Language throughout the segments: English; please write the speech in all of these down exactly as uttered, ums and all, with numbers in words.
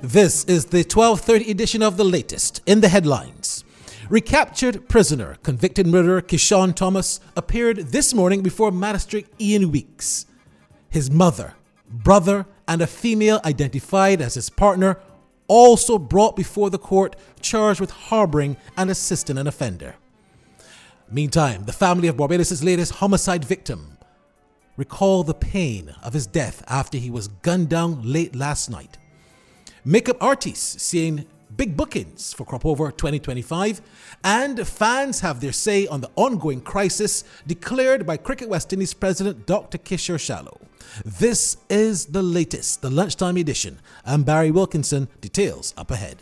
This is the twelve thirty edition of The Latest in the headlines. Recaptured prisoner, convicted murderer Keyshawn Thomas appeared this morning before Magistrate Ian Weeks. His mother, brother, and a female identified as his partner also brought before the court, charged with harboring and assisting an offender. Meantime, the family of Barbados' latest homicide victim recalled the pain of his death after he was gunned down late last night. Makeup artists seeing big bookings for Crop Over twenty twenty-five, and fans have their say on the ongoing crisis declared by Cricket West Indies President Doctor Kishore Shallow. This is The Latest, the lunchtime edition. I'm Barry Wilkinson. Details up ahead.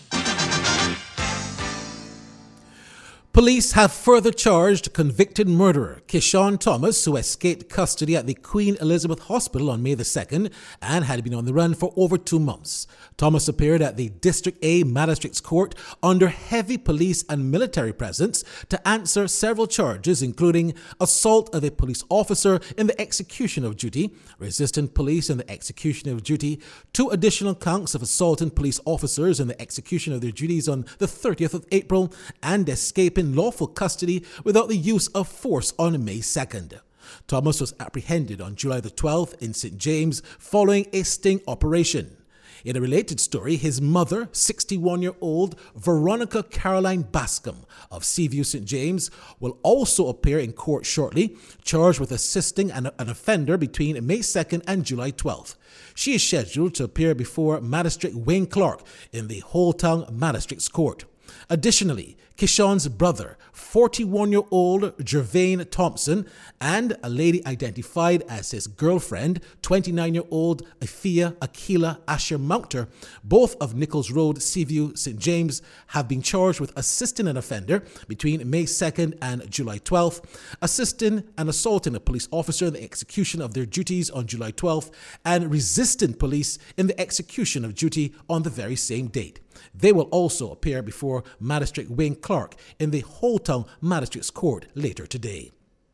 Police have further charged convicted murderer Keyshawn Thomas, who escaped custody at the Queen Elizabeth Hospital on May the second and had been on the run for over two months. Thomas appeared at the District A Magistrates Court under heavy police and military presence to answer several charges, including assault of a police officer in the execution of duty, resisting police in the execution of duty, two additional counts of assaulting police officers in the execution of their duties on the thirtieth of April, and escaping lawful custody without the use of force on May second. Thomas was apprehended on July the twelfth in Saint James following a sting operation. In a related story, his mother, sixty-one-year-old Veronica Caroline Bascom of Seaview Saint James, will also appear in court shortly, charged with assisting an, an offender between May second and July twelfth. She is scheduled to appear before Magistrate Wayne Clark in the Whole Town Magistrates Court. Additionally, Keyshawn's brother, forty-one-year-old Jervain Thompson, and a lady identified as his girlfriend, twenty-nine-year-old Afia Akila Asher Mounter, both of Nichols Road, Seaview, Saint James, have been charged with assisting an offender between May second and July twelfth, assisting and assaulting a police officer in the execution of their duties on July twelfth, and resisting police in the execution of duty on the very same date. They will also appear before Magistrate Wayne Clark in the Whole Town Magistrates Court later today.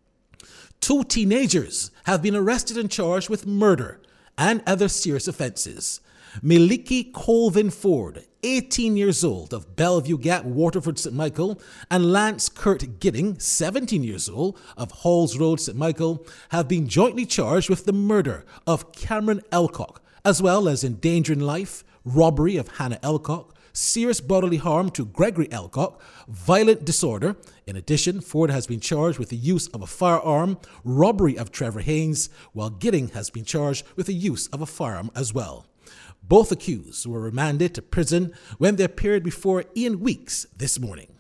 Two teenagers have been arrested and charged with murder and other serious offences. Miliki Colvin Ford, eighteen years old, of Bellevue Gap, Waterford, Saint Michael, and Lance Kurt Gidding, seventeen years old, of Halls Road, Saint Michael, have been jointly charged with the murder of Cameron Elcock, as well as endangering life, robbery of Hannah Elcock, serious bodily harm to Gregory Elcock, violent disorder. In addition, Ford has been charged with the use of a firearm, robbery of Trevor Haynes, while Gidding has been charged with the use of a firearm as well. Both accused were remanded to prison when they appeared before Ian Weeks this morning.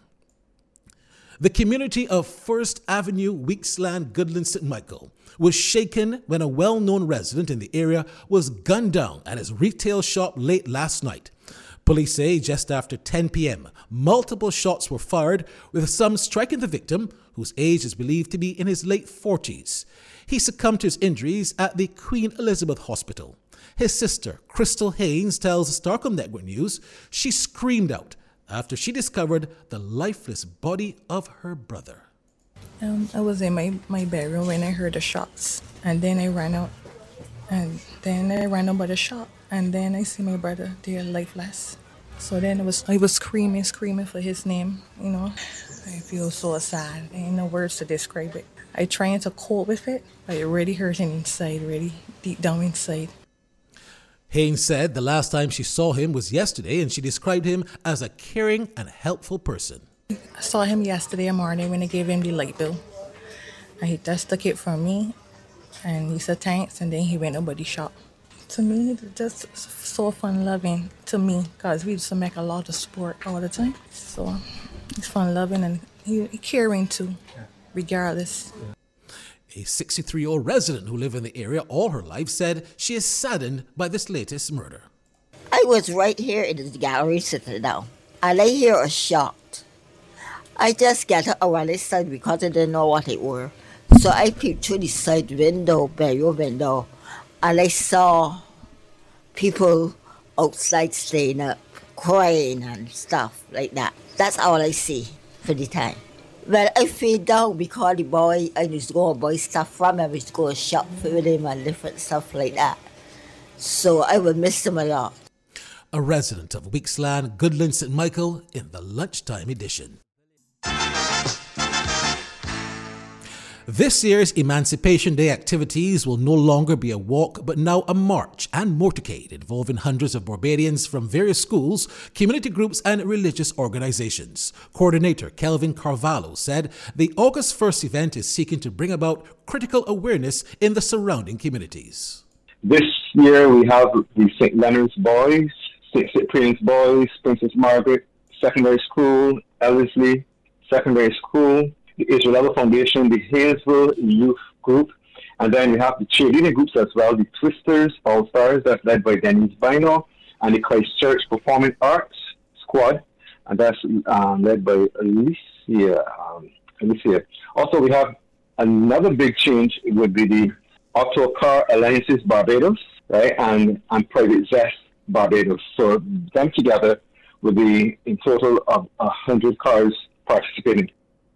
The community of First Avenue, Weeksland, Goodland, Saint Michael was shaken when a well-known resident in the area was gunned down at his retail shop late last night. Police say just after ten p.m., multiple shots were fired, with some striking the victim, whose age is believed to be in his late forties. He succumbed to his injuries at the Queen Elizabeth Hospital. His sister, Crystal Haynes, tells Starcom Network News she screamed out after she discovered the lifeless body of her brother. Um, I was in my, my bedroom when I heard the shots, and then I ran out, and then I ran out by the shop, and then I see my brother there lifeless. So then I was I was screaming, screaming for his name, you know. I feel so sad. Ain't no words to describe it. I trying to cope with it, but it really hurting inside, really deep down inside. Haynes said the last time she saw him was yesterday, and she described him as a caring and helpful person. I saw him yesterday morning when I gave him the light bill. And he just took it from me, and he said thanks, and then he went over the shop. To me, it's just so fun-loving to me, because we used to make a lot of sport all the time. So he's fun-loving and he, he caring too, regardless. A sixty-three-year-old resident who lived in the area all her life said she is saddened by this latest murder. I was right here in the gallery sitting down, and I hear a shot. I just get up around the side because I didn't know what it were. So I peeped through the side window, bedroom window, and I saw people outside staying up, crying and stuff like that. That's all I see for the time. Well, I feel down because the boy, I used to go and buy stuff from him, I used to go shop for him and different stuff like that. So I would miss him a lot. a resident of Weeksland, Goodland, Saint Michael, in the lunchtime edition. This year's Emancipation Day activities will no longer be a walk, but now a march and motorcade involving hundreds of Barbadians from various schools, community groups, and religious organizations. Coordinator Kelvin Carvalho said the August first event is seeking to bring about critical awareness in the surrounding communities. This year we have the Saint Leonard's Boys, Saint Cyprian's Boys, Princess Margaret Secondary School, Ellerslie Secondary School, the Israel Foundation, the Hayesville Youth Group, and then we have the cheerleading groups as well, the Twisters All Stars, that's led by Denise Bino, and the Christchurch Performing Arts Squad, and that's um, led by Alicia. Um, Alicia. Also, we have another big change. It would be the Auto Car Alliances Barbados, right, and, and Private Zest Barbados. So them together will be in total of one hundred cars participating.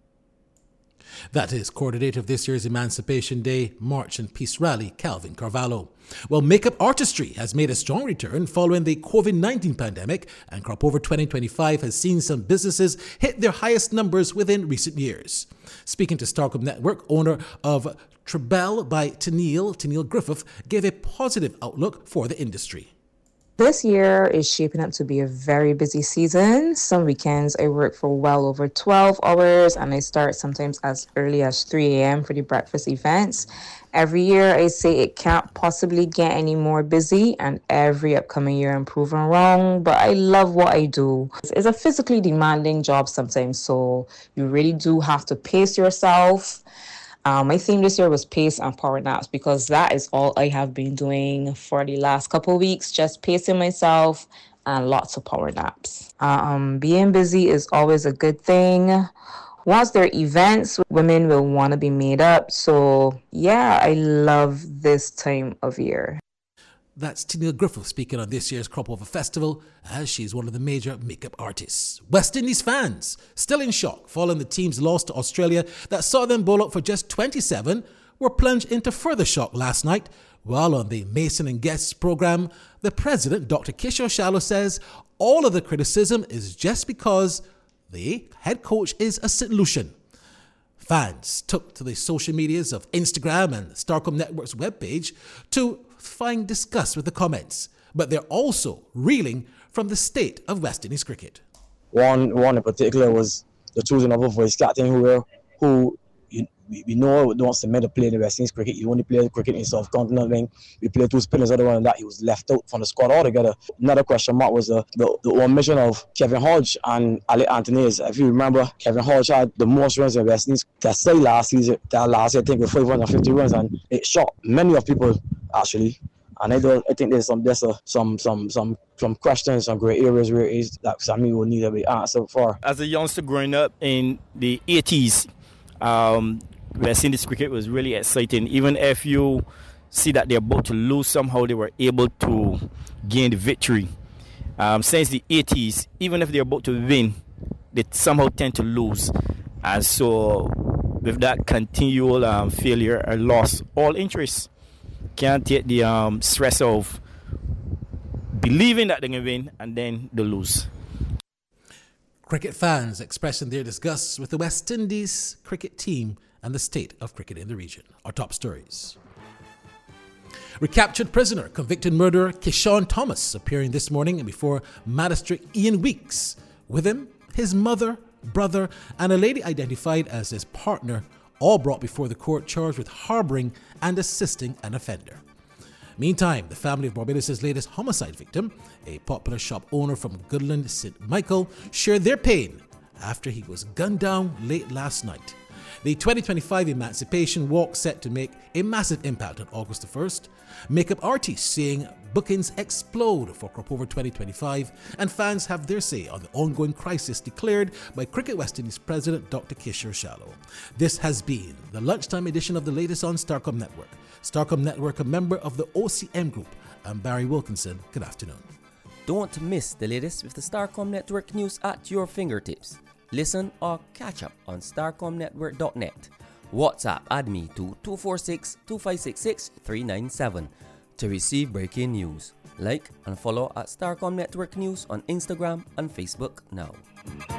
That is coordinator of this year's Emancipation Day March and Peace Rally, Kelvin Carvalho. Well, makeup artistry has made a strong return following the covid nineteen pandemic, and Cropover twenty twenty-five has seen some businesses hit their highest numbers within recent years. Speaking to Starcom Network, owner of Trebell by Tennille, Tennille Griffith, gave a positive outlook for the industry. This year is shaping up to be a very busy season. Some weekends I work for well over twelve hours, and I start sometimes as early as three a.m. for the breakfast events. Every year I say it can't possibly get any more busy, and every upcoming year I'm proven wrong, but I love what I do. It's a physically demanding job sometimes, so you really do have to pace yourself. Um, my theme this year was pace and power naps, because that is all I have been doing for the last couple of weeks, just pacing myself and lots of power naps. Um, being busy is always a good thing. Once there are events, women will want to be made up. So yeah, I love this time of year. That's Tennille Griffith speaking on this year's Cropover Festival, as she's one of the major makeup artists. West Indies fans still in shock following the team's loss to Australia that saw them bowl out for just twenty-seven, were plunged into further shock last night, while on the Mason and Guests program, the president, Doctor Kishore Shallow, says all of the criticism is just because the head coach is a Saint Lucian. Fans took to the social medias of Instagram and Starcom Network's webpage to find disgust with the comments, but they're also reeling from the state of West Indies cricket. One one in particular was the choosing of a voice captain who, who you, we know wants to meant to play in the West Indies cricket. He only played cricket in South Continent. We played two spinners, other one that he was left out from the squad altogether. Another question mark was the, the, the omission of Kevin Hodge and Ali Anthony's. If you remember, Kevin Hodge had the most runs in West Indies that say last season, that last year I think with five hundred fifty runs, and it shocked many of people actually. And I don't. I think there's some there's a, some some some some questions, some great areas where it is that Sammy will need to be answered for. As a youngster growing up in the eighties, um, West Indies cricket was really exciting. Even if you see that they're about to lose, somehow they were able to gain the victory. Um, since the eighties, even if they're about to win, they somehow tend to lose. And so, with that continual um, failure or loss, all interest. Can't take the um, stress of believing that they're going to win and then they lose. Cricket fans expressing their disgust with the West Indies cricket team and the state of cricket in the region. Our top stories. Recaptured prisoner, convicted murderer Kishon Thomas appearing this morning before Magistrate Ian Weeks. With him, his mother, brother, and a lady identified as his partner, all brought before the court charged with harboring and assisting an offender. Meantime, the family of Barbados' latest homicide victim, a popular shop owner from Goodland, Saint Michael, shared their pain after he was gunned down late last night. The twenty twenty-five Emancipation Walk set to make a massive impact on August the first. Makeup artists seeing bookings explode for Cropover twenty twenty-five, and fans have their say on the ongoing crisis declared by Cricket West Indies President Doctor Kishore Shallow. This has been the lunchtime edition of the latest on Starcom Network. Starcom Network, a member of the O C M Group. I'm Barry Wilkinson. Good afternoon. Don't miss the latest with the Starcom Network news at your fingertips. Listen or catch up on starcom network dot net. WhatsApp add me to two four six, two five six six, three nine seven to receive breaking news. Like and follow at Starcom Network News on Instagram and Facebook now.